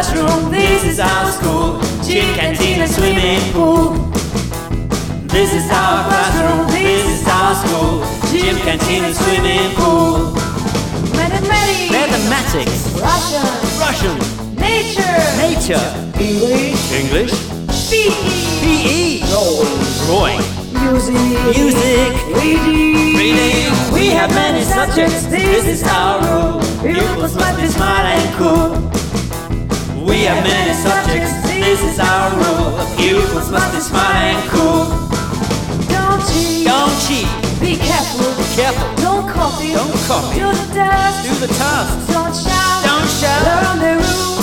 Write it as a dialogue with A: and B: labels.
A: classroom, this is our school. Gym, canteen and swimming pool. This is our classroom, this is our school. Gym, canteen and swimming pool. Mathematics, Russian, nature, English, PE, drawing, music, reading. We have many subjects, this is our rule. Pupils must be smart and cool. We have many subjects, this is our rule. Pupils must be smart and cool. Don't cheat.
B: Be careful. Don't copy.
A: Don't copy.
B: Do the task.
A: Do the task.
B: Don't shout.
A: Don't shout.
B: Learn the rules.